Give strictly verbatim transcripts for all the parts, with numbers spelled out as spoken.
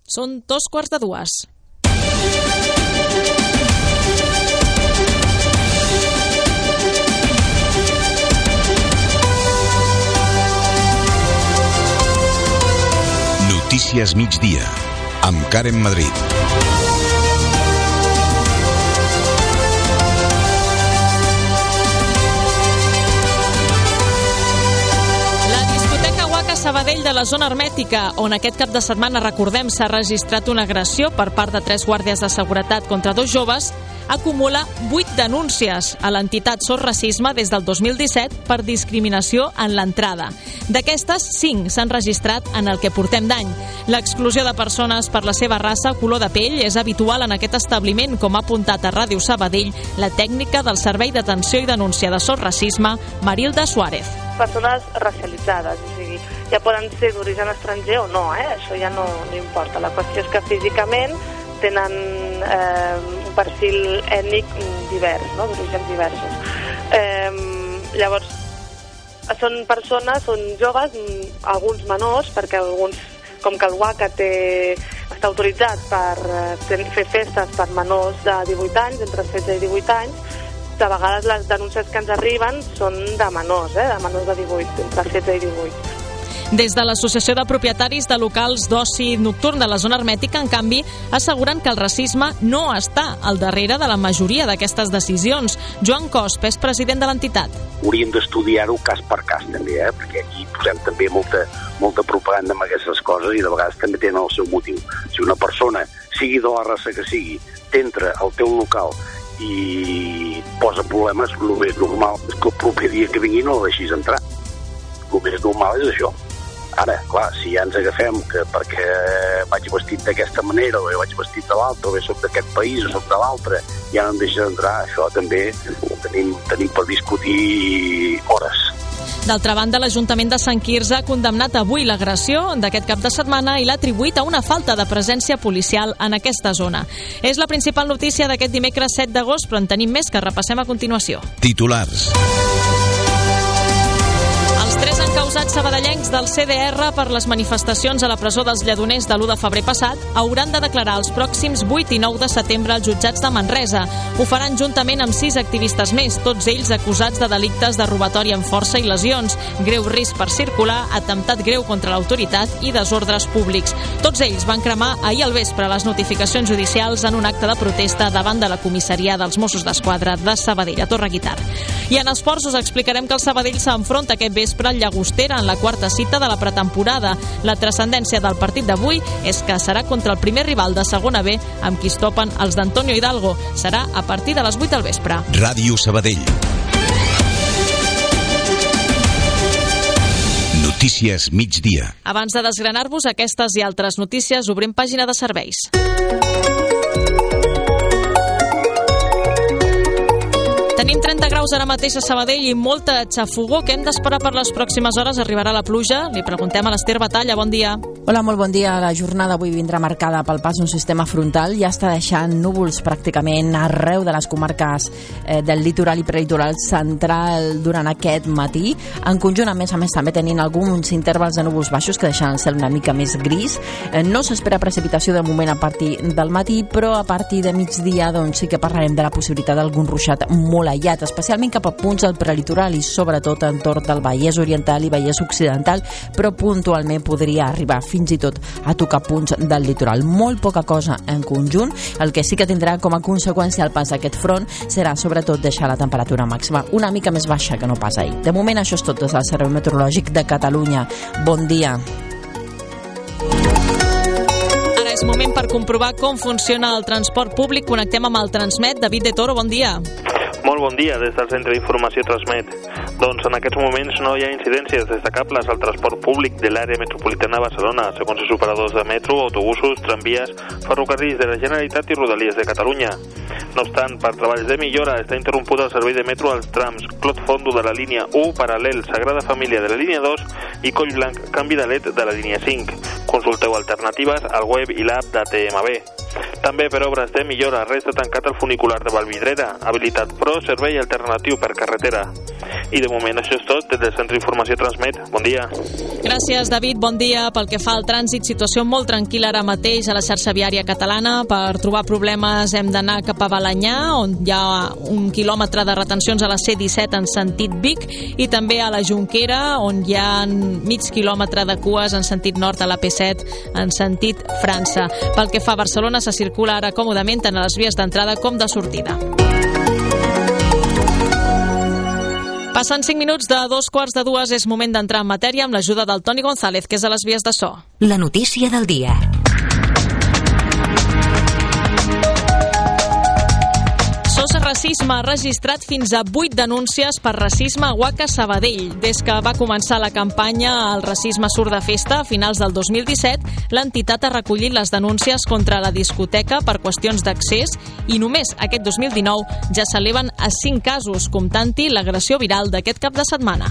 Són dos quarts de dues. Notícies migdia, amb Karen Madrid. Sabadell de la zona hermètica, on aquest cap de setmana, recordem, s'ha registrat una agressió per part de tres guàrdies de seguretat contra dos joves, acumula vuit denúncies a l'entitat Sos Racisme des del dos mil disset per discriminació en l'entrada. D'aquestes, cinc s'han registrat en el que portem d'any. L'exclusió de persones per la seva raça o color de pell és habitual en aquest establiment, com ha apuntat a Ràdio Sabadell la tècnica del Servei d'Atenció i Denúncia de Sos Racisme, Marilda Suárez. Persones racialitzades, o sigui, ja poden ser d'origen estranger o no, eh? Això ja no, no importa. La qüestió és que físicament tenen eh, un perfil ètnic divers, no? D'orígens diversos. Eh, llavors, són persones, són joves, alguns menors, perquè alguns, com que el Waka té, està autoritzat per fer festes per menors de divuit anys, entre setze i divuit anys, de vegades les denúncies que ens arriben són de menors, eh? de menors de divuit, entre setze i divuit. Des de l'Associació de Propietaris de Locals d'Oci Nocturn de la zona hermètica, en canvi, asseguren que el racisme no està al darrere de la majoria d'aquestes decisions. Joan Cosp és president de l'entitat. Hauríem d'estudiar-ho cas per cas, també, eh? perquè aquí posem també molta, molta propaganda amb aquestes coses i de vegades també tenen el seu motiu. Si una persona, sigui de la raça que sigui, t'entra al teu local i posa problemes, el més normal és que el proper dia que vingui no el deixis entrar. El més normal és això. Ara, clar, si ja ens agafem que perquè vaig vestit d'aquesta manera o vaig vestit de l'altra, o bé soc d'aquest país o soc de l'altre, ja no em deixes entrar, això també tenim, tenim per discutir hores. D'altra banda, l'Ajuntament de Sant Quirze ha condemnat avui l'agressió d'aquest cap de setmana i l'ha atribuït a una falta de presència policial en aquesta zona. És la principal notícia d'aquest dimecres set d'agost, però en tenim més que repassem a continuació. Titulars. Els tres encausats sabadellencs del C D R per les manifestacions a la presó dels Lledoners de l'u de febrer passat hauran de declarar els pròxims vuit i nou de setembre als jutjats de Manresa. Ho faran juntament amb sis activistes més, tots ells acusats de delictes de robatori amb força i lesions, greu risc per circular, atemptat greu contra l'autoritat i desordres públics. Tots ells van cremar ahir al vespre les notificacions judicials en un acte de protesta davant de la comissaria dels Mossos d'Esquadra de Sabadell, a Torreguitar. I en esports us explicarem que el Sabadell s'enfronta aquest vespre al Llagostera en la quarta cita de la pretemporada. La transcendència del partit d'avui és que serà contra el primer rival de segona B amb qui es topen els d'Antonio Hidalgo. Serà a partir de les vuit del vespre. Ràdio Sabadell. Notícies migdia. Abans de desgranar-vos aquestes i altres notícies, obrim pàgina de serveis. Tenim trenta graus ara mateix a Sabadell i molta xafogó. Què hem d'esperar per les pròximes hores? Arribarà la pluja? Li preguntem a l'Ester Batalla. Bon dia. Hola, molt bon dia. La jornada avui vindrà marcada pel pas d'un sistema frontal. Ja està deixant núvols pràcticament arreu de les comarques eh, del litoral i prelitoral central durant aquest matí. En conjunt, a més a més, també tenint alguns intervals de núvols baixos que deixen el cel una mica més gris. Eh, no s'espera precipitació de moment a partir del matí, però a partir de migdia doncs, sí que parlarem de la possibilitat d'algun ruixat molt aïllat, especialment cap a punts del prelitoral i sobretot entorn del Vallès Oriental i Vallès Occidental, però puntualment podria arribar fins i tot a tocar punts del litoral. Molt poca cosa en conjunt. El que sí que tindrà com a conseqüència el pas d'aquest front serà sobretot deixar la temperatura màxima una mica més baixa que no pas ahir. De moment això és tot des del Servei Meteorològic de Catalunya. Bon dia. Ara és moment per comprovar com funciona el transport públic. Connectem amb el Transmet. David de Toro, bon dia. Molt bon dia des del Centre d'Informació Transmet. Doncs en aquests moments no hi ha incidències destacables al transport públic de l'àrea metropolitana de Barcelona, segons els operadors de metro, autobusos, tramvies, ferrocarrils de la Generalitat i Rodalies de Catalunya. No obstant, per treballs de millora està interromput el servei de metro als trams Clot Fondo de la línia u, Paral·lel Sagrada Família de la línia dos i Collblanc Canvi de L E D de la línia cinc. Consulteu alternatives al web i l'app de T M B. També per obres de millora resta tancat el funicular de Vallvidrera, habilitat però servei alternatiu per carretera. I de moment això és tot des del Centre d'Informació Transmet. Bon dia. Gràcies, David. Bon dia. Pel que fa al trànsit, situació molt tranquil·la ara mateix a la xarxa viària catalana. Per trobar problemes hem d'anar cap a Balenyà, on hi ha un quilòmetre de retencions a la C disset en sentit Vic, i també a la Jonquera, on hi ha mig quilòmetre de cues en sentit nord a la P set en sentit França. Pel que fa a Barcelona, se circula ara còmodament tant a les vies d'entrada com de sortida. Passant cinc minuts de dos quarts de dues, és moment d'entrar en matèria amb l'ajuda del Toni González, que és a les vies de so. La notícia del dia. S O S Racisme ha registrat fins a vuit denúncies per racisme a Waka Sabadell. Des que va començar la campanya El racisme surt de festa a finals del dos mil disset, l'entitat ha recollit les denúncies contra la discoteca per qüestions d'accés i només aquest dos mil dinou ja s'eleven a cinc casos, comptant-hi l'agressió viral d'aquest cap de setmana.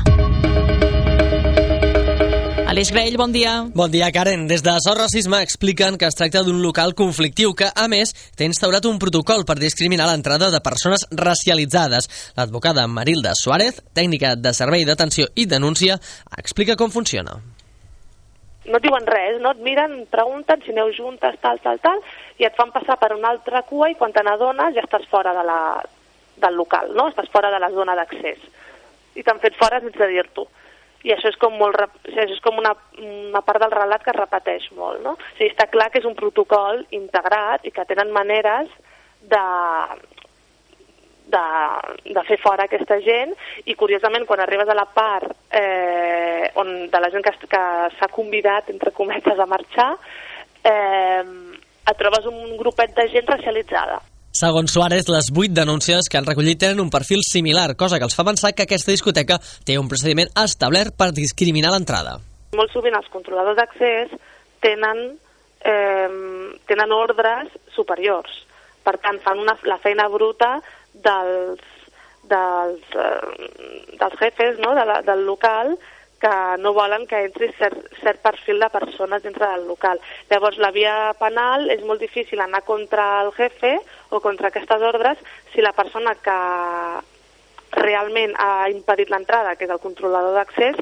Aleix Grell, bon dia. Bon dia, Karen. Des de S O S Racisme expliquen que es tracta d'un local conflictiu que, a més, té instaurat un protocol per discriminar l'entrada de persones racialitzades. L'advocada Marilda Suárez, tècnica de servei d'atenció i denúncia, explica com funciona. No et diuen res, no et miren, pregunten si aneu juntes, tal, tal, tal, i et fan passar per una altra cua i quan te n'adones ja estàs fora de la, del local, no? Estàs fora de la zona d'accés. I t'han fet fora sense dir-t'ho. I això és com, molt, això és com una, una part del relat que es repeteix molt, no? O sigui, està clar que és un protocol integrat i que tenen maneres de, de, de fer fora aquesta gent, i curiosament quan arribes a la part eh, on, de la gent que, que s'ha convidat, entre cometes, a marxar, eh, et trobes un grupet de gent racialitzada. Segons Suárez, les vuit denúncies que han recollit tenen un perfil similar, cosa que els fa pensar que aquesta discoteca té un procediment establert per discriminar l'entrada. Molt sovint els controladors d'accés tenen, eh, tenen ordres superiors. Per tant, fan una, la feina bruta dels, dels, eh, dels jefes, no? de la, del local, que no volen que entri cert, cert perfil de persones dintre del local. Llavors, la via penal és molt difícil anar contra el jefe o contra aquestes ordres si la persona que realment ha impedit l'entrada, que és el controlador d'accés,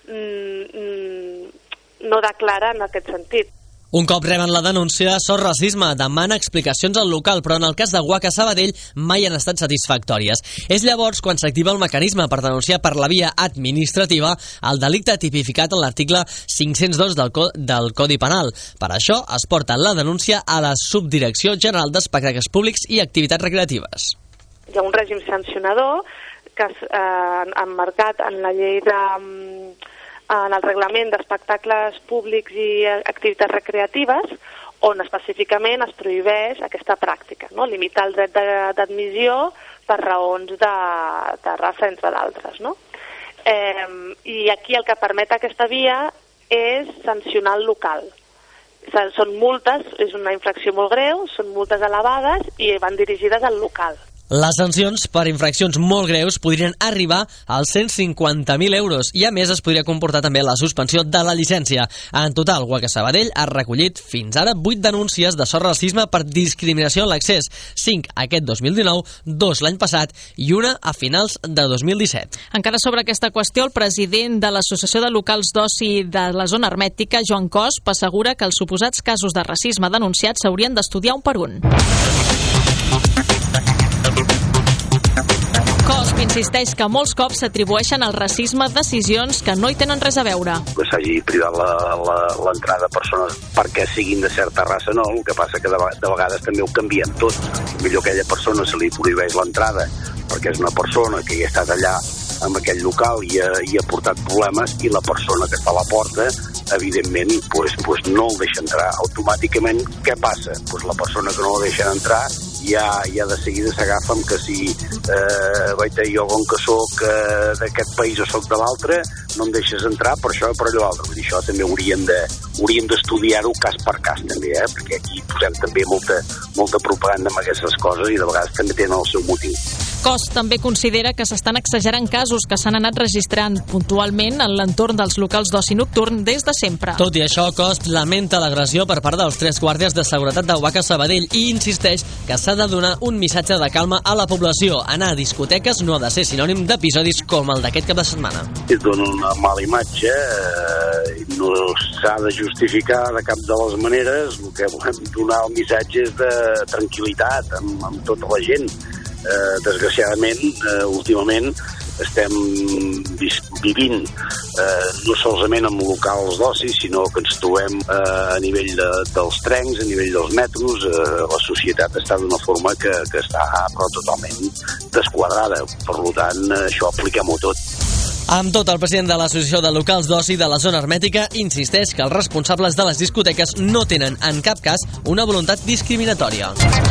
no declara en aquest sentit. Un cop reben la denúncia, S O S Racisme demana explicacions al local, però en el cas de Waka Sabadell mai han estat satisfactòries. És llavors quan s'activa el mecanisme per denunciar per la via administrativa el delicte tipificat en l'article cinc-cents dos del, Co- del Codi Penal. Per això es porta la denúncia a la Subdirecció General d'Espectacles Públics i Activitats Recreatives. Hi ha un règim sancionador que és eh, emmarcat en la llei de... en el reglament d'espectacles públics i activitats recreatives, on específicament es prohibeix aquesta pràctica, no? Limitar el dret d'admissió per raons de, de raça, entre d'altres, no? Eh, I aquí el que permet aquesta via és sancionar el local. Són multes, és una infracció molt greu, són multes elevades i van dirigides al local. Les sancions per infraccions molt greus podrien arribar als cent cinquanta mil euros i a més es podria comportar també la suspensió de la llicència. En total, Waka Sabadell ha recollit fins ara vuit denúncies de S O S Racisme per discriminació a l'accés, cinc aquest dos mil dinou, dos l'any passat i una a finals de dos mil disset. Encara sobre aquesta qüestió, el president de l'Associació de Locals d'Oci de la Zona Hermètica, Joan Cosp, assegura que els suposats casos de racisme denunciats s'haurien d'estudiar un per un. Cosp insisteix que molts cops s'atribueixen al racisme decisions que no hi tenen res a veure. Que s'hagi privat l'entrada a persones perquè siguin de certa raça, no. El que passa que de, de vegades també ho canviem tot. Millor a aquella persona se li prohibeix l'entrada perquè és una persona que hi ha estat allà en aquell local i ha, i ha portat problemes, i la persona que està a la porta, evidentment, pues, pues no el deixa entrar. Automàticament, què passa? Pues la persona que no el deixa entrar ja, ja de seguida s'agafa amb que si eh, vaita, jo com que soc eh, d'aquest país o soc de l'altre, no em deixes entrar per això o per allò altre. Vull dir, això també hauríem de hauríem d'estudiar-ho cas per cas també, eh? Perquè aquí posem també molta, molta propaganda amb aquestes coses i de vegades també tenen el seu motiu. Cos també considera que s'estan exagerant casos que s'han anat registrant puntualment en l'entorn dels locals d'oci nocturn des de de sempre. Tot i això, Cost lamenta l'agressió per part dels tres guàrdies de seguretat de UACA Sabadell i insisteix que s'ha de donar un missatge de calma a la població. Anar a discoteques no ha de ser sinònim d'episodis com el d'aquest cap de setmana. Es dona una mala imatge, eh, no s'ha de justificar de cap de les maneres. El que volem donar el missatge és de tranquil·litat amb, amb tota la gent. Eh, desgraciadament, eh, últimament estem vivint eh, no solament en locals d'oci, sinó que ens trobem eh, a nivell de, dels trens, a nivell dels metros. Eh, la societat està d'una forma que, que està però totalment desquadrada. Per tant, això apliquem-ho tot. Amb tot, el president de l'Associació de Locals d'Oci de la Zona Hermètica insisteix que els responsables de les discoteques no tenen en cap cas una voluntat discriminatòria.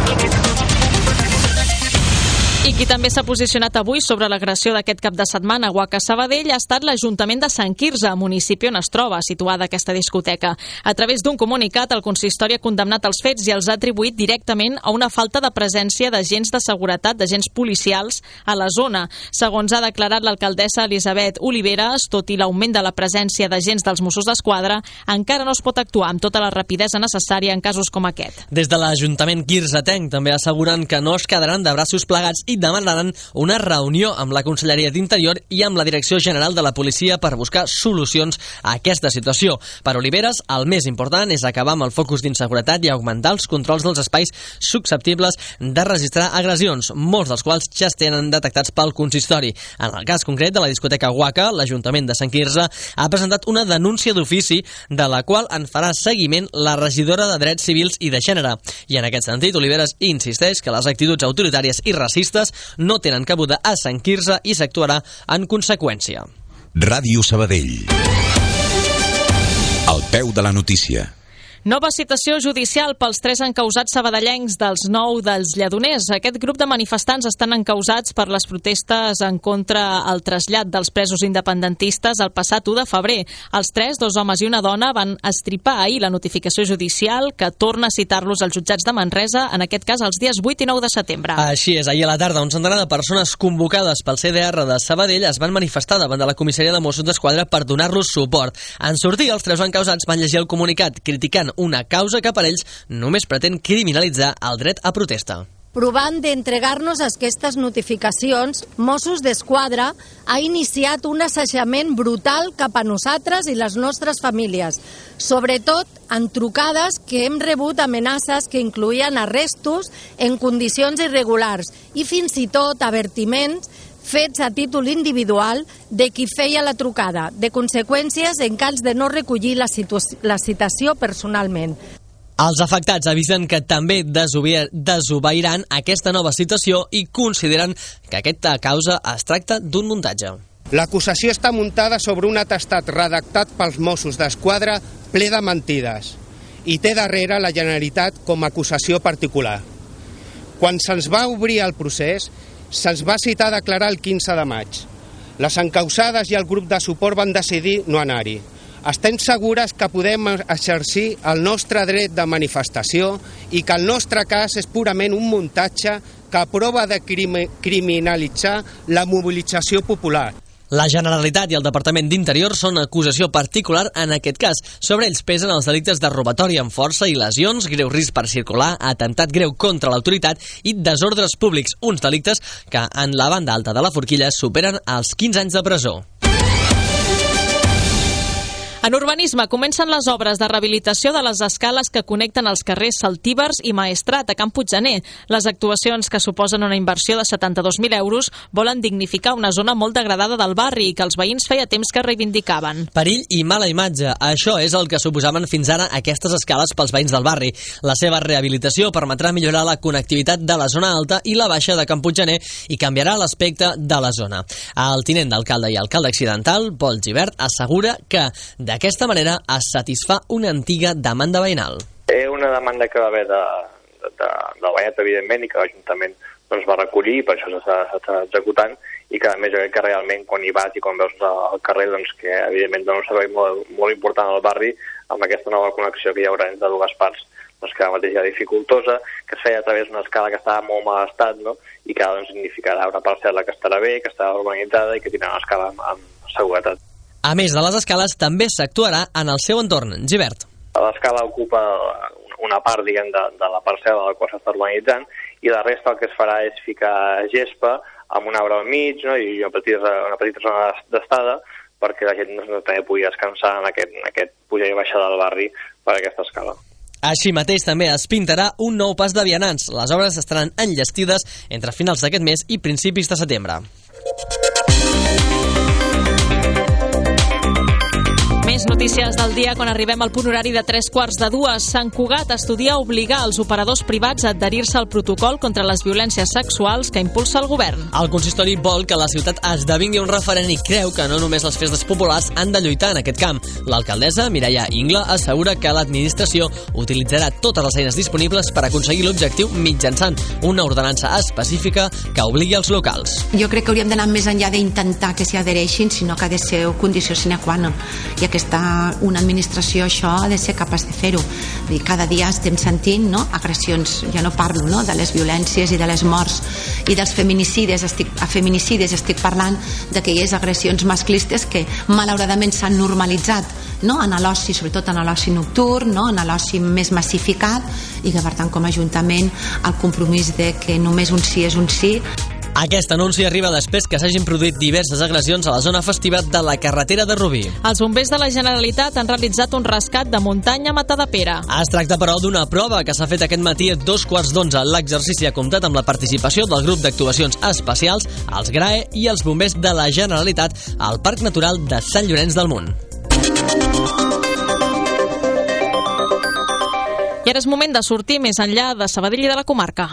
I qui també s'ha posicionat avui sobre l'agressió d'aquest cap de setmana a UACA Sabadell ha estat l'Ajuntament de Sant Quirze, municipi on es troba situada aquesta discoteca. A través d'un comunicat, el consistori ha condemnat els fets i els ha atribuït directament a una falta de presència d'agents de seguretat, d'agents policials a la zona. Segons ha declarat l'alcaldessa Elisabet Oliveres, tot i l'augment de la presència d'agents dels Mossos d'Esquadra, encara no es pot actuar amb tota la rapidesa necessària en casos com aquest. Des de l'Ajuntament quirzetenc també asseguren que no es quedaran de braços plegats i demanaran una reunió amb la Conselleria d'Interior i amb la Direcció General de la Policia per buscar solucions a aquesta situació. Per Oliveres, el més important és acabar amb el focus d'inseguretat i augmentar els controls dels espais susceptibles de registrar agressions, molts dels quals ja es tenen detectats pel consistori. En el cas concret de la discoteca UACA, l'Ajuntament de Sant Quirze ha presentat una denúncia d'ofici de la qual en farà seguiment la regidora de Drets Civils i de Gènere. I en aquest sentit, Oliveres insisteix que les actituds autoritàries i racistes no tenen cabuda a Sant Quirze i s'actuarà en conseqüència. Ràdio Sabadell. Al peu de la notícia. Nova citació judicial pels tres encausats sabadellencs dels nou dels Lledoners. Aquest grup de manifestants estan encausats per les protestes en contra el trasllat dels presos independentistes el passat u de febrer. Els tres, dos homes i una dona, van estripar ahir la notificació judicial que torna a citar-los als jutjats de Manresa, en aquest cas els dies vuit i nou de setembre. Així és, ahir a la tarda un centenar de persones convocades pel C D R de Sabadell es van manifestar davant de la comissaria de Mossos d'Esquadra per donar-los suport. En sortir, els tres encausats van llegir el comunicat criticant una causa que per ells només pretén criminalitzar el dret a protesta. Provant d'entregar-nos aquestes notificacions, Mossos d'Esquadra ha iniciat un assajament brutal cap a nosaltres i les nostres famílies, sobretot en trucades que hem rebut amenaces que incloïen arrestos en condicions irregulars i fins i tot avertiments fets a títol individual de qui feia la trucada, de conseqüències en cas de no recollir la, la citació personalment. Els afectats avisen que també desobeiran aquesta nova citació i consideren que aquesta causa es tracta d'un muntatge. L'acusació està muntada sobre un atestat redactat pels Mossos d'Esquadra ple de mentides i té darrere la Generalitat com a acusació particular. Quan se'ns va obrir el procés, se'ns va citar a declarar el quinze de maig. Les encausades i el grup de suport van decidir no anar-hi. Estem segures que podem exercir el nostre dret de manifestació i que el nostre cas és purament un muntatge que prova de criminalitzar la mobilització popular. La Generalitat i el Departament d'Interior són acusació particular en aquest cas. Sobre ells pesen els delictes de robatori amb força i lesions, greu risc per circular, atemptat greu contra l'autoritat i desordres públics, uns delictes que en la banda alta de la forquilla superen els quinze anys de presó. En urbanisme comencen les obres de rehabilitació de les escales que connecten els carrers Saltívers i Maestrat a Can Puiggener. Les actuacions, que suposen una inversió de setanta-dos mil euros, volen dignificar una zona molt degradada del barri i que els veïns feia temps que reivindicaven. Perill i mala imatge. Això és el que suposaven fins ara aquestes escales pels veïns del barri. La seva rehabilitació permetrà millorar la connectivitat de la zona alta i la baixa de Can Puiggener i canviarà l'aspecte de la zona. El tinent d'alcalde i alcalde accidental, Pol Gibert, assegura que d'aquesta manera es satisfà una antiga demanda veïnal. És una demanda que va haver de, de, de, de veïnat, evidentment, i que l'Ajuntament doncs, va recollir, per això s'està executant, i que a més jo crec que realment quan hi vas i quan veus al carrer, doncs, que evidentment dona un servei molt, molt important al barri, amb aquesta nova connexió que hi haurà entre dues parts, doncs, que ara mateix ja dificultosa, que es feia a través d'una escala que estava molt mal estat, no? I que ara doncs, significarà una parcel·la que estarà bé, que estarà urbanitzada i que tindrà una escala amb, amb seguretat. A més de les escales, també s'actuarà en el seu entorn. Gibert. L'escala ocupa una part, diguem, de, de la parcel·la de la qual s'està urbanitzant, i la resta el que es farà és ficar gespa amb un arbre al mig, no? I una petita, una petita zona d'estada perquè la gent no, també pugui descansar en aquest, en aquest pujar i baixar del barri per aquesta escala. Així mateix també es pintarà un nou pas de vianants. Les obres estaran enllestides entre finals d'aquest mes i principis de setembre. Més notícies del dia quan arribem al punt horari de tres quarts de dues. Sant Cugat estudia obligar els operadors privats a adherir-se al protocol contra les violències sexuals que impulsa el govern. El consistori vol que la ciutat esdevingui un referent i creu que no només les festes populars han de lluitar en aquest camp. L'alcaldessa, Mireia Ingla, assegura que l'administració utilitzarà totes les eines disponibles per aconseguir l'objectiu mitjançant una ordenança específica que obligui els locals. Jo crec que hauríem d'anar més enllà d'intentar que s'hi adhereixin, sinó que ha de ser condició sine qua non. I aquesta una administració això ha de ser capaç de fer-ho. Cada dia estem sentint, no, agressions, ja no parlo, no, de les violències i de les morts i dels feminicidis, estic, a feminicidis estic parlant d'aquelles agressions masclistes que malauradament s'han normalitzat, no, en l'oci, sobretot en l'oci nocturn, no, en l'oci més massificat, i que per tant com a Ajuntament el compromís de que només un sí és un sí. Aquest anunci arriba després que s'hagin produït diverses agressions a la zona festiva de la carretera de Rubí. Els bombers de la Generalitat han realitzat un rescat de muntanya a Matadepera. Es tracta, però, d'una prova que s'ha fet aquest matí a dos quarts d'onze. L'exercici ha comptat amb la participació del grup d'actuacions especials, els GRAE i els bombers de la Generalitat al Parc Natural de Sant Llorenç del Munt. I ara és moment de sortir més enllà de Sabadell i de la comarca.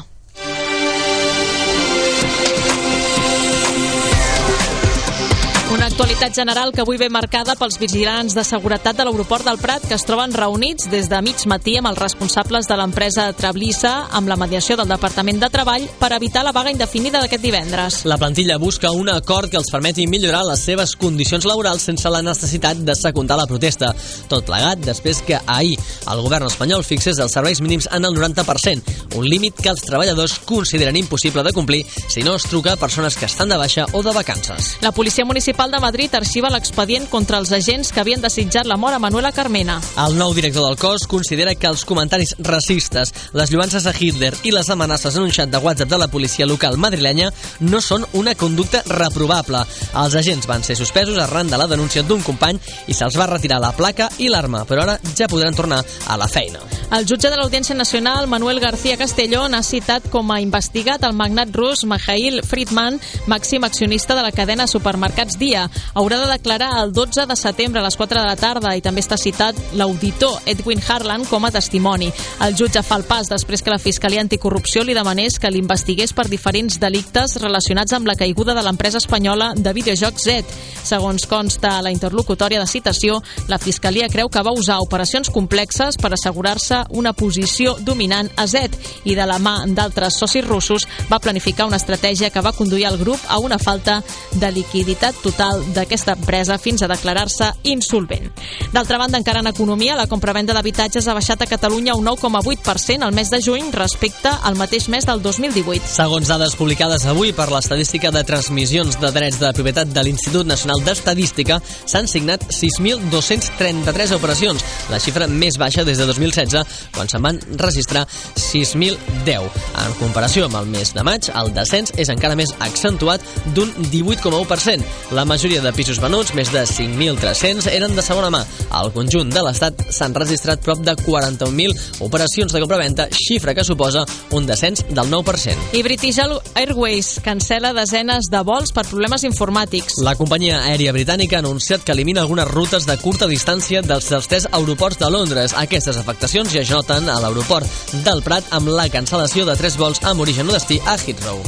Una actualitat general que avui ve marcada pels vigilants de seguretat de l'aeroport del Prat, que es troben reunits des de mig matí amb els responsables de l'empresa Trablissa amb la mediació del Departament de Treball per evitar la vaga indefinida d'aquest divendres. La plantilla busca un acord que els permeti millorar les seves condicions laborals sense la necessitat de secundar la protesta. Tot plegat després que ahir el govern espanyol fixés els serveis mínims en el noranta per cent, un límit que els treballadors consideren impossible de complir si no es truca a persones que estan de baixa o de vacances. La policia municipal de Madrid arxiva l'expedient contra els agents que havien desitjat la mort a Manuela Carmena. El nou director del cos considera que els comentaris racistes, les lloances a Hitler i les amenaces en un xat de WhatsApp de la policia local madrilenya no són una conducta reprovable. Els agents van ser suspesos arran de la denúncia d'un company i se'ls va retirar la placa i l'arma, però ara ja podran tornar a la feina. El jutge de l'Audiència Nacional, Manuel García Castellón, ha citat com a investigat el magnat rus Mikhail Friedman, màxim accionista de la cadena supermercats Dia. Haurà de declarar el dotze de setembre a les quatre de la tarda i també està citat l'auditor Edwin Harlan com a testimoni. El jutge fa el pas després que la Fiscalia Anticorrupció li demanés que l'investigués per diferents delictes relacionats amb la caiguda de l'empresa espanyola de videojocs Z. Segons consta a la interlocutòria de citació, la Fiscalia creu que va usar operacions complexes per assegurar-se una posició dominant a Z i de la mà d'altres socis russos va planificar una estratègia que va conduir el grup a una falta de liquiditat total d'aquesta empresa fins a declarar-se insolvent. D'altra banda, encara en economia, la compravenda d'habitatges ha baixat a Catalunya un nou coma vuit per cent al mes de juny respecte al mateix mes del dos mil divuit. Segons dades publicades avui per l'Estadística de Transmissions de Drets de Propietat de l'Institut Nacional d'Estadística, s'han signat sis mil dos-cents trenta-tres operacions, la xifra més baixa des de dos mil setze, quan se'n van registrar sis mil deu. En comparació amb el mes de maig, el descens és encara més accentuat d'un divuit coma u per cent. La majoria de pisos venuts, més de cinc mil tres-cents, eren de segona mà. Al conjunt de l'Estat s'han registrat prop de quaranta-un mil operacions de compravenda, xifra que suposa un descens del nou per cent. I British Airways cancela desenes de vols per problemes informàtics. La companyia aèria britànica ha anunciat que elimina algunes rutes de curta distància dels tres aeroports de Londres. Aquestes afectacions ja es noten a l'aeroport del Prat amb la cancel·lació de tres vols amb origen o destí a Heathrow.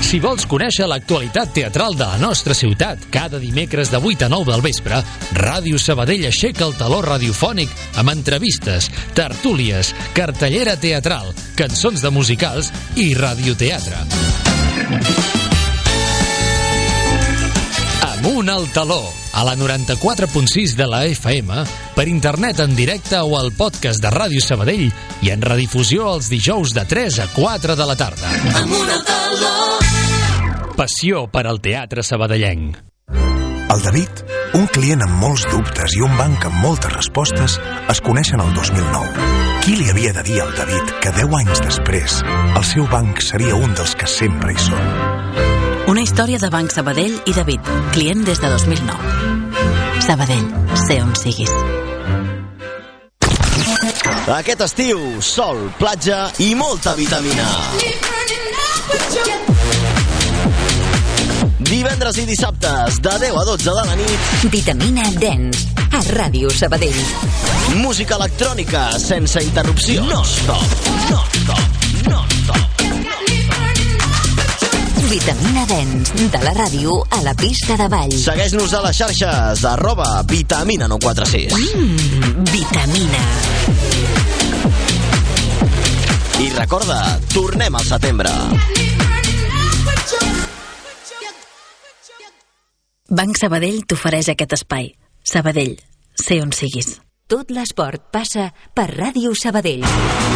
Si vols conèixer l'actualitat teatral de la nostra ciutat, cada dimecres de vuit a nou del vespre, Ràdio Sabadell aixeca el taló radiofònic amb entrevistes, tertúlies, cartellera teatral, cançons de musicals i radioteatre. Amunt al taló, a la noranta-quatre punt sis de la F M, per internet en directe o al podcast de Ràdio Sabadell i en redifusió els dijous de tres a quatre de la tarda. Amunt al taló. Passió per al teatre sabadellenc. El David, un client amb molts dubtes i un banc amb moltes respostes, es coneixen el dos mil nou. Qui li havia de dir al David que deu anys després el seu banc seria un dels que sempre hi són? Una història de Banc Sabadell i David, client des de dos mil nou. Sabadell, sé on siguis. Aquest estiu, sol, platja i molta vitamina. Divendres i dissabtes, de deu a dotze de la nit, Vitamina Dance, a Ràdio Sabadell. Música electrònica sense interrupció. Non-stop, non-stop, non-stop. Vitamina Dance, de la ràdio a la pista de ball. Segueix-nos a les xarxes, arroba Vitamina nou quatre sis. Mmm, vitamina. I recorda, tornem al setembre. Banc Sabadell t'ofereix aquest espai. Sabadell, sé on siguis. Tot l'esport passa per Ràdio Sabadell.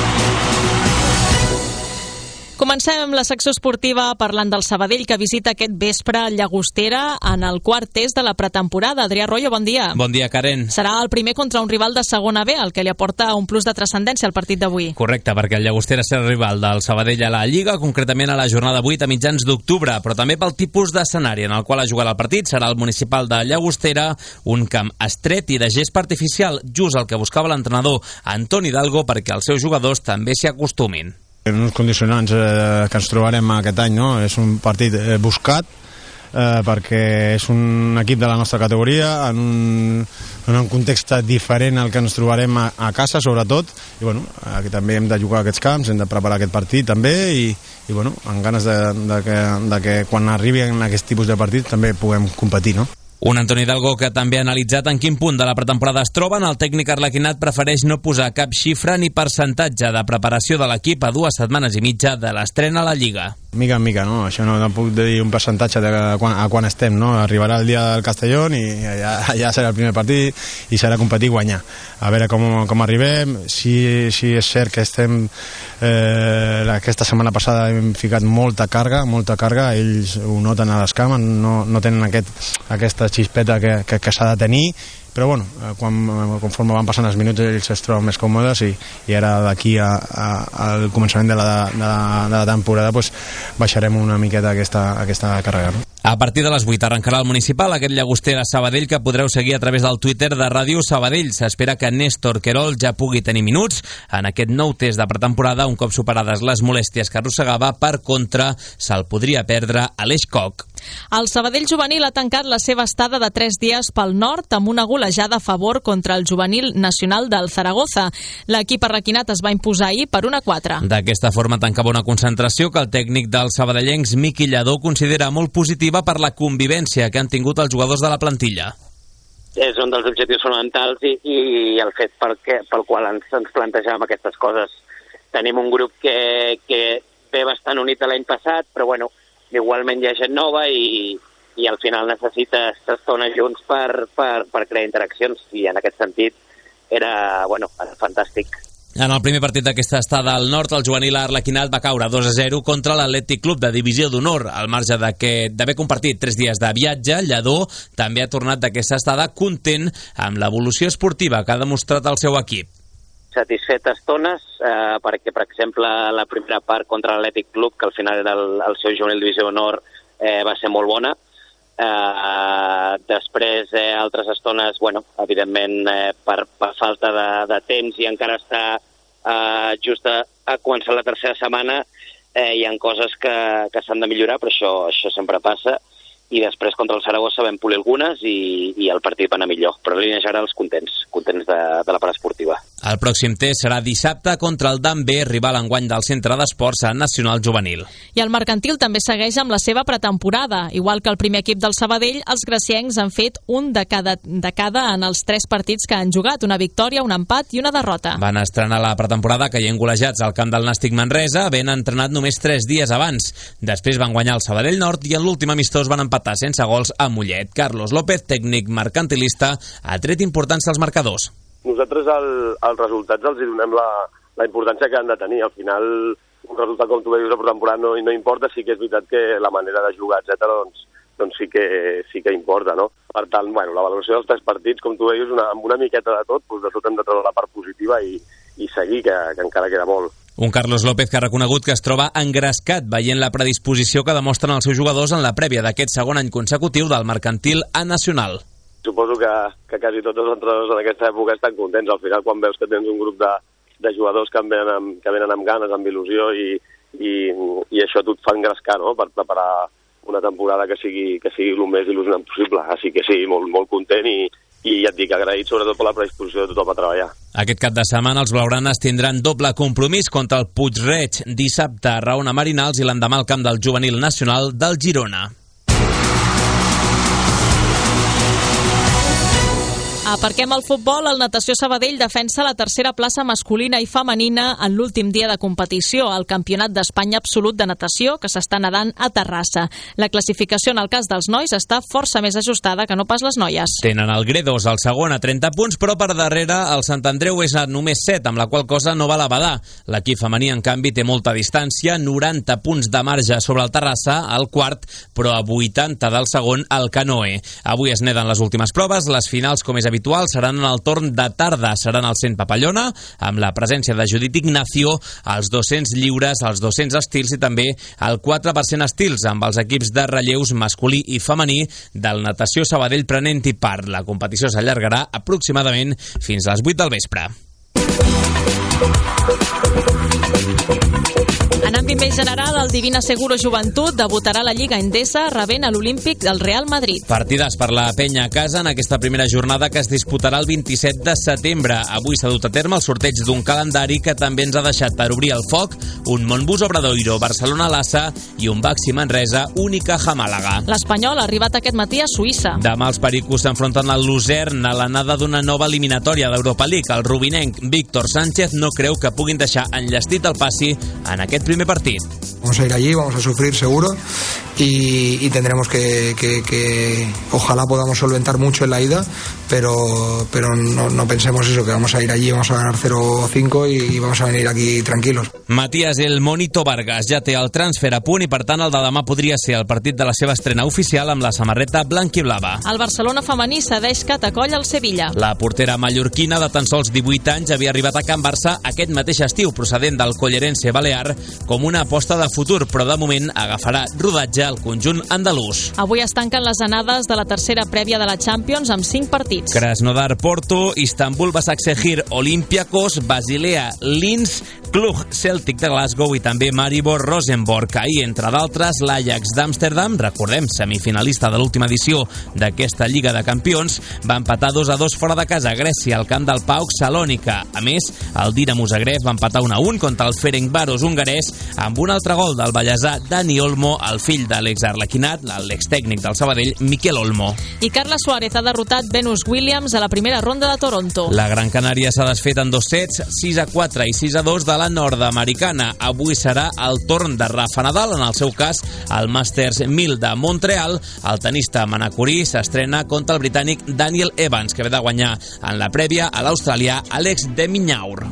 Comencem la secció esportiva parlant del Sabadell, que visita aquest vespre Llagostera en el quart test de la pretemporada. Adrià Royo, bon dia. Bon dia, Karen. Serà el primer contra un rival de segona B, el que li aporta un plus de transcendència al partit d'avui. Correcte, perquè el Llagostera serà rival del Sabadell a la Lliga, concretament a la jornada vuit a mitjans d'octubre, però també pel tipus d'escenari en el qual ha jugat el partit. Serà el municipal de Llagostera, un camp estret i de gespa artificial, just el que buscava l'entrenador Antoni Hidalgo perquè els seus jugadors també s'hi acostumin. En uns condicionants eh, que ens trobarem aquest any, no? És un partit eh, buscat eh, perquè és un equip de la nostra categoria en un, en un context diferent al que ens trobarem a, a casa, sobretot, i bueno, aquí també hem de jugar aquests camps, hem de preparar aquest partit també, i, i bueno, amb ganes de, de, que, de que quan arribin aquest tipus de partit també puguem competir, no? Un Antoni Hidalgo que també ha analitzat en quin punt de la pretemporada es troben. El tècnic arlequinat prefereix no posar cap xifra ni percentatge de preparació de l'equip a dues setmanes i mitja de l'estrena a la Lliga. Mica en mica, no? Això no, no puc dir un percentatge de quan, a quan estem, no? Arribarà el dia del Castellón i ja, ja serà el primer partit i serà competir i guanyar. A veure com, com arribem. Si, si és cert que estem... Eh, aquesta setmana passada hem ficat molta càrrega, molta càrrega, ells ho noten a les cames, no, no tenen aquest, aquesta xispeta que, que, que s'ha de tenir, però bueno, quan, conforme van passant els minuts ells es troben més còmodes i, i ara d'aquí a, a, al començament de la, de la, de la temporada pues, baixarem una miqueta aquesta, aquesta càrrega, no? A partir de les vuit arrencarà el municipal, aquest Llagostera Sabadell que podreu seguir a través del Twitter de Ràdio Sabadell. S'espera que Néstor Querol ja pugui tenir minuts en aquest nou test de pretemporada, un cop superades les molèsties que arrossegava. Per contra, se'l podria perdre a l'Eix Coc. El Sabadell juvenil ha tancat la seva estada de tres dies pel nord amb una golejada a favor contra el juvenil nacional del Zaragoza. L'equip arraquinat es va imposar ahir per una a quatre. D'aquesta forma tancava una concentració que el tècnic dels sabadellencs, Miqui Lladó, considera molt positiva per la convivència que han tingut els jugadors de la plantilla. És un dels objectius fonamentals i, i el fet per què, pel qual ens, ens plantejàvem aquestes coses. Tenim un grup que, que ve bastant unit a l'any passat, però bueno, igualment hi ha gent nova i, i al final necessites estona junts per, per, per crear interaccions, i en aquest sentit era, bueno, era fantàstic. En el primer partit d'aquesta estada al nord, el juvenil arlequinat va caure dos a zero contra l'Atlètic Club de Divisió d'Honor. Al marge d'haver compartit tres dies de viatge, Lladó també ha tornat d'aquesta estada content amb l'evolució esportiva que ha demostrat el seu equip. Satisfet estones, eh, perquè, per exemple, la primera part contra l'Atlètic Club, que al final era el, el seu juvenil Divisió d'Honor, eh, va ser molt bona. Uh, després eh, altres estones, bueno, evidentment eh, per, per falta de, de temps i encara està uh, just a, a començar la tercera setmana, eh, hi ha coses que, que s'han de millorar, però això, això sempre passa, i després contra el Saragossa vam polir algunes i, i el partit va anar millor, però en línia general contents, contents de, de la part esportiva. El pròxim test serà dissabte contra el Dan B, rival enguany del Centre d'Esports Nacional Juvenil. I el Mercantil també segueix amb la seva pretemporada. Igual que el primer equip del Sabadell, els graciencs han fet un de cada, de cada en els tres partits que han jugat, una victòria, un empat i una derrota. Van estrenar la pretemporada caient golejats al camp del Nàstic Manresa, havent entrenat només tres dies abans. Després van guanyar el Sabadell Nord i en l'últim amistós van empatar sense gols a Mollet. Carlos López, tècnic mercantilista, ha tret importància als marcadors. Nosaltres el, els resultats els hi donem la, la importància que han de tenir. Al final, un resultat com tu veus a pretemporada no, no importa, sí que és veritat que la manera de jugar, etcètera, doncs, doncs sí que, sí que importa, no? Per tant, bueno, la valoració dels tres partits, com tu veus, una, amb una miqueta de tot, doncs de tot hem de treure la part positiva i, i seguir, que, que encara queda molt. Un Carlos López que ha reconegut que es troba engrescat veient la predisposició que demostren els seus jugadors en la prèvia d'aquest segon any consecutiu del Mercantil A Nacional. Suposo que, que quasi tots els entrenadors en aquesta època estan contents. Al final, quan veus que tens un grup de, de jugadors que venen amb, que venen amb ganes, amb il·lusió, i, i, i això tu et fa engrescar, no?, per preparar una temporada que sigui, que sigui el més il·lusionant possible. Així que sí, molt, molt content i, i ja et dic, agraït sobretot per la predisposició de tothom a treballar. Aquest cap de setmana els blaugranes tindran doble compromís contra el Puig-reig dissabte a Raona Marinals i l'endemà al camp del Juvenil Nacional del Girona. Aparquem el futbol. El Natació Sabadell defensa la tercera plaça masculina i femenina en l'últim dia de competició al Campionat d'Espanya Absolut de Natació que s'està nedant a Terrassa. La classificació en el cas dels nois està força més ajustada que no pas les noies. Tenen el Gredos al segon a trenta punts, però per darrere el Sant Andreu és a només set, amb la qual cosa no val a badar. L'equip femení, en canvi, té molta distància, noranta punts de marge sobre el Terrassa, al quart, però a vuitanta del segon, el Canoe. Avui es neden les últimes proves, les finals, com és habitual, seran en el torn de tarda, seran al Cent Papallona, amb la presència de Judit Ignacio, els dos-cents lliures, els dos-cents estils i també el quatre per cent estils, amb els equips de relleus masculí i femení del Natació Sabadell prenent-hi part. La competició s'allargarà aproximadament fins a les vuit del vespre. En àmbit més general, el Divina Seguro Joventut debutarà a la Lliga Endesa rebent a l'Olímpic del Real Madrid. Partides per la penya a casa en aquesta primera jornada que es disputarà el vint-i-set de setembre. Avui s'ha dut a terme el sorteig d'un calendari que també ens ha deixat per obrir el foc un Montbus Obradoiro, Barcelona-Lassa i un Baxi Manresa, Unicaja Màlaga. L'Espanyol ha arribat aquest matí a Suïssa. Demà els pericos s'enfronten al Luzern a l'anada d'una nova eliminatòria d'Europa League. El rubinenc Víctor Sánchez no creu que puguin deixar enllestit el passi en aquest primer partido. Vamos a ir allí, vamos a sufrir seguro y, y tendremos que, que, que ojalá podamos solventar mucho en la ida, pero, pero no, no pensemos eso, que vamos a ir allí, vamos a ganar cero cinco y, y vamos a venir aquí tranquilos. Matías El Monito Vargas ja té el transfer a punt i per tant el de demà podria ser el partit de la seva estrena oficial amb la samarreta blanc-i-blava. El Barcelona femení cedeix Catacoll al Sevilla. La portera mallorquina de tan sols divuit anys havia arribat a Can Barça aquest mateix estiu procedent del Collerense Balear com una aposta de futur, però de moment agafarà rodatge al conjunt andalús. Avui es tanquen les anades de la tercera prèvia de la Champions amb cinc partits. Krasnodar Porto, Istanbul Basaksehir Olympiacos, Basilea Linz, Cluj Celtic de Glasgow i també Maribor Rosenborg. Ahir, entre d'altres, l'Ajax d'Amsterdam, recordem, semifinalista de l'última edició d'aquesta Lliga de Campions, va empatar dos a dos fora de casa a Grècia al camp del PAOK Salònica. A més, el Dinamo Zagreb va empatar un a un contra el Ferencváros hongarès amb un altre gol del ballesà Dani Olmo, el fill de l'exarlequinat, l'extècnic del Sabadell, Miquel Olmo. I Carla Suárez ha derrotat Venus Williams a la primera ronda de Toronto. La Gran Canària s'ha desfet en dos sets, sis a quatre i sis a dos de la nord-americana. Avui serà el torn de Rafa Nadal, en el seu cas, al Masters mil de Montreal. El tenista manacorí s'estrena contra el britànic Daniel Evans, que ve de guanyar en la prèvia a l'australià Alex de Minaur.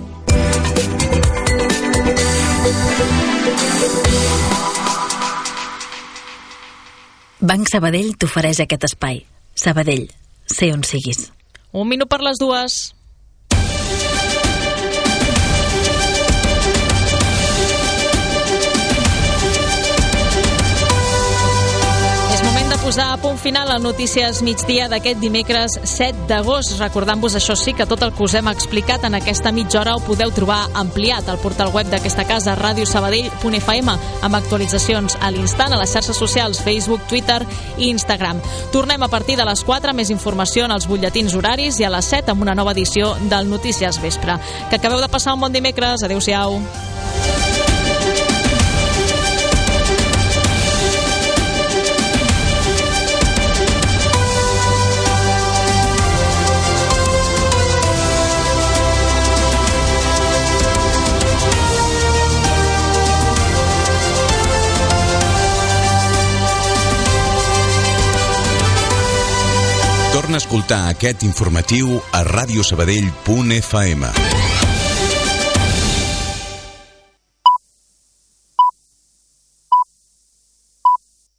Banc Sabadell t'ofereix aquest espai. Sabadell, sé on siguis. Un minut per les dues. És moment de posar a punt final a Notícies Migdia d'aquest dimecres set d'agost. Recordant-vos, això sí, que tot el que us hem explicat en aquesta mitja hora ho podeu trobar ampliat al portal web d'aquesta casa, radio sabadell punt f m, amb actualitzacions a l'instant a les xarxes socials Facebook, Twitter i Instagram. Tornem a partir de les quatre, més informació en els butlletins horaris, i a les set amb una nova edició del Notícies Vespre. Que acabeu de passar un bon dimecres. Adéu-siau. Torna a escoltar aquest informatiu a radio sabadell punt f m.